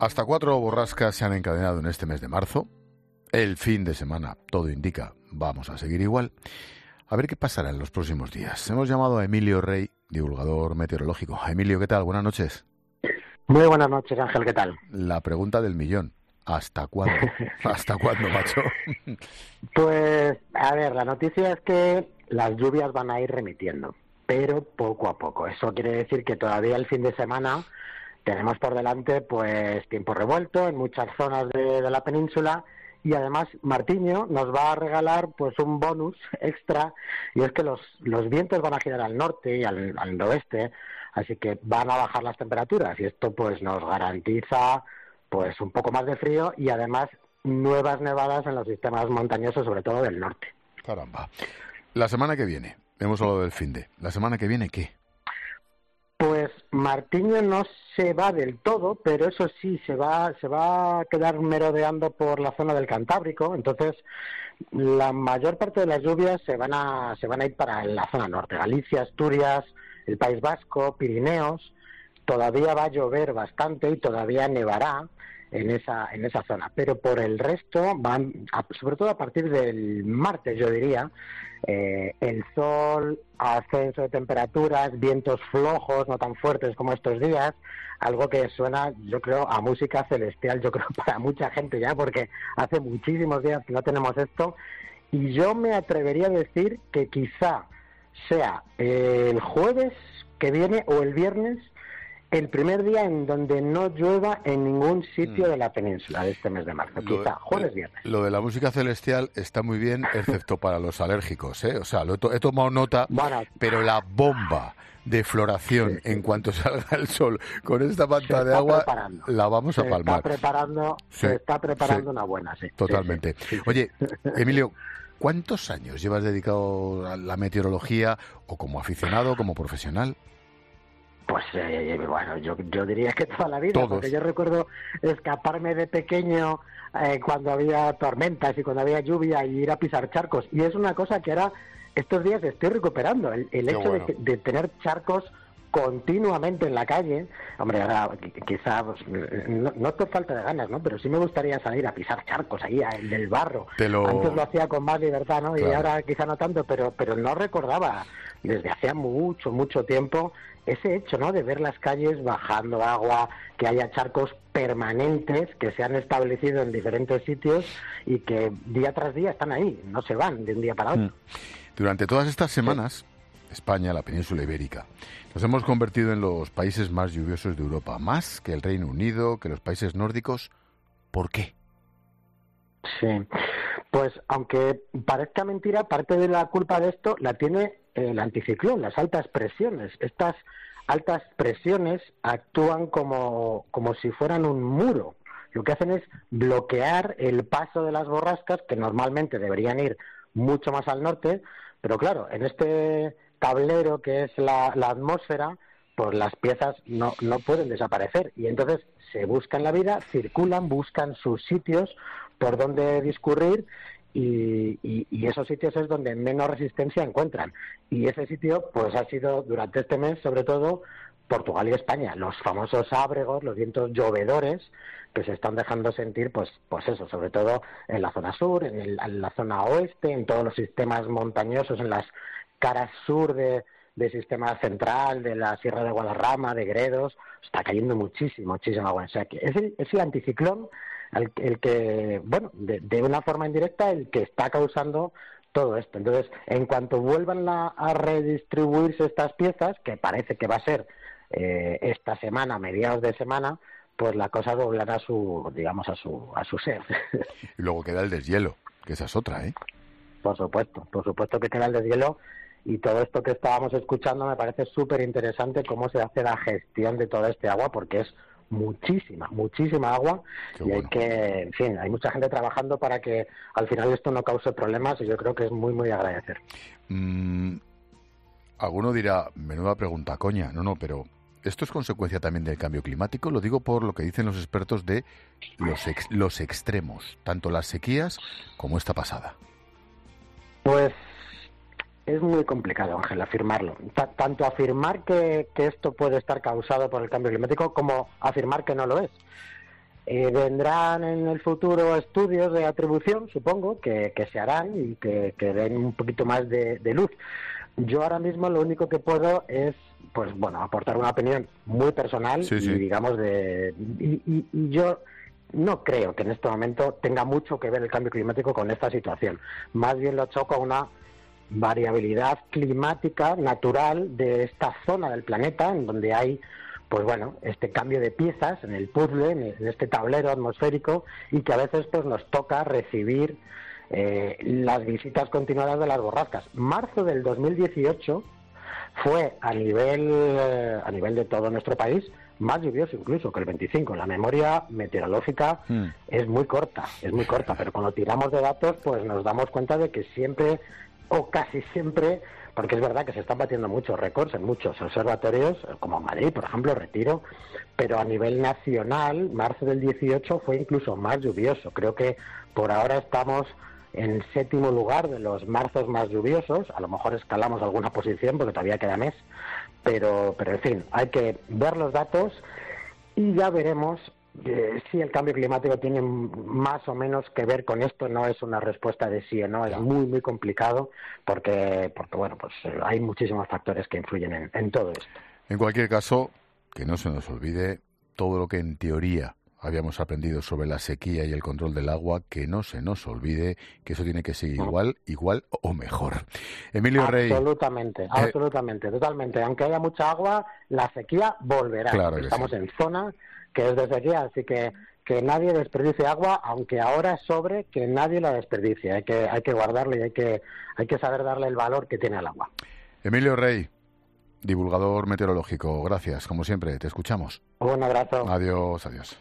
Hasta 4 borrascas se han encadenado en este mes de marzo. El fin de semana, todo indica, vamos a seguir igual. A ver qué pasará en los próximos días. Hemos llamado a Emilio Rey, divulgador meteorológico. Emilio, ¿qué tal? Buenas noches. Muy buenas noches, Ángel, ¿qué tal? La pregunta del millón. ¿Hasta cuándo? ¿Hasta cuándo, macho? Pues, a ver, la noticia es que las lluvias van a ir remitiendo, pero poco a poco. Eso quiere decir que todavía el fin de semana tenemos por delante pues tiempo revuelto en muchas zonas de la península, y además Martiño nos va a regalar pues un bonus extra, y es que los vientos van a girar al norte y al noroeste, así que van a bajar las temperaturas, y esto pues nos garantiza pues un poco más de frío y además nuevas nevadas en los sistemas montañosos, sobre todo del norte. Caramba. La semana que viene, hemos hablado del finde. ¿La semana que viene qué? Pues Martiño no se va del todo, pero eso sí, se va a quedar merodeando por la zona del Cantábrico. Entonces, la mayor parte de las lluvias se van a ir para la zona norte, Galicia, Asturias, el País Vasco, Pirineos. Todavía va a llover bastante y todavía nevará en esa zona, pero por el resto sobre todo a partir del martes, yo diría, el sol, ascenso de temperaturas, vientos flojos, no tan fuertes como estos días, algo que suena, yo creo, a música celestial, yo creo, para mucha gente ya, porque hace muchísimos días que no tenemos esto, y yo me atrevería a decir que quizá sea el jueves que viene o el viernes el primer día en donde no llueva en ningún sitio de la península de este mes de marzo, quizá jueves, viernes. Lo de la música celestial está muy bien, excepto para los alérgicos, ¿eh? O sea, he tomado nota, bueno, pero la bomba de floración en cuanto salga el sol con esta manta de agua, la vamos a palmar. Se está preparando una buena, sí. Totalmente. Sí. Oye, Emilio, ¿cuántos años llevas dedicado a la meteorología, o como aficionado, como profesional? Pues bueno, yo diría que toda la vida, Todos. Porque yo recuerdo escaparme de pequeño cuando había tormentas y cuando había lluvia y ir a pisar charcos. Y es una cosa que ahora, estos días estoy recuperando, el hecho de tener charcos continuamente en la calle. Hombre, ahora quizá pues, no por falta de ganas, ¿no? Pero sí me gustaría salir a pisar charcos ahí en el barro. Antes lo hacía con más libertad, ¿no? Claro. Y ahora quizá no tanto, pero no recordaba desde hacía mucho tiempo ese hecho, ¿no? De ver las calles bajando agua, que haya charcos permanentes que se han establecido en diferentes sitios y que día tras día están ahí, no se van de un día para otro. Durante todas estas semanas, España, la península ibérica, nos hemos convertido en los países más lluviosos de Europa, más que el Reino Unido, que los países nórdicos. ¿Por qué? Sí, pues aunque parezca mentira, parte de la culpa de esto la tiene el anticiclón, las altas presiones. Estas altas presiones actúan como si fueran un muro. Lo que hacen es bloquear el paso de las borrascas, que normalmente deberían ir mucho más al norte, pero claro, en este tablero que es la atmósfera, pues las piezas no pueden desaparecer, y entonces se buscan la vida, circulan, buscan sus sitios por donde discurrir, y esos sitios es donde menos resistencia encuentran. Y ese sitio pues ha sido durante este mes sobre todo Portugal y España, los famosos ábregos, los vientos llovedores que se están dejando sentir pues eso, sobre todo en la zona sur, en la zona oeste, en todos los sistemas montañosos, en las caras sur del sistema central, de la Sierra de Guadarrama, de Gredos. Está cayendo muchísima agua. O sea, que es el anticiclón el que, bueno, de una forma indirecta, el que está causando todo esto. Entonces, en cuanto vuelvan a redistribuirse estas piezas, que parece que va a ser esta semana, mediados de semana, pues la cosa doblará a su ser. Y luego queda el deshielo, que esa es otra, ¿eh? Por supuesto que queda el deshielo, y todo esto que estábamos escuchando me parece súper interesante, cómo se hace la gestión de todo este agua, porque es muchísima agua. Qué y hay que, en fin, hay mucha gente trabajando para que al final esto no cause problemas, y yo creo que es muy agradecer. Alguno dirá, menuda pregunta, coña. No, pero ¿esto es consecuencia también del cambio climático? Lo digo por lo que dicen los expertos de los extremos, tanto las sequías como esta pasada. Pues es muy complicado, Ángel, afirmarlo. Tanto afirmar que esto puede estar causado por el cambio climático como afirmar que no lo es. Vendrán en el futuro estudios de atribución, supongo, que se harán y que den un poquito más de luz. Yo ahora mismo lo único que puedo es, pues bueno, aportar una opinión muy personal Sí, y sí. digamos y yo no creo que en este momento tenga mucho que ver el cambio climático con esta situación. Más bien lo achaco a una variabilidad climática natural de esta zona del planeta en donde hay, pues bueno, este cambio de piezas en el puzzle, en este tablero atmosférico, y que a veces pues nos toca recibir las visitas continuadas de las borrascas. Marzo del 2018 fue a nivel de todo nuestro país más lluvioso incluso que el 25. La memoria meteorológica es muy corta, pero cuando tiramos de datos pues nos damos cuenta de que siempre o casi siempre, porque es verdad que se están batiendo muchos récords en muchos observatorios, como Madrid, por ejemplo, Retiro, pero a nivel nacional, marzo del 18 fue incluso más lluvioso. Creo que por ahora estamos en 7º lugar de los marzos más lluviosos. A lo mejor escalamos alguna posición porque todavía queda mes, pero en fin, hay que ver los datos y ya veremos si el cambio climático tiene más o menos que ver con esto. No es una respuesta de sí o no, es muy, muy complicado porque bueno, pues hay muchísimos factores que influyen en todo esto. En cualquier caso, que no se nos olvide todo lo que en teoría habíamos aprendido sobre la sequía y el control del agua, que no se nos olvide que eso tiene que ser igual o mejor. Emilio Rey. Absolutamente, totalmente. Aunque haya mucha agua, la sequía volverá. Claro que estamos sí. en zona que es de sequía, así que nadie desperdicie agua, aunque ahora sobre, que nadie la desperdicie. Hay que guardarla y hay que saber darle el valor que tiene al agua. Emilio Rey, divulgador meteorológico, gracias, como siempre, te escuchamos. Un abrazo. Adiós.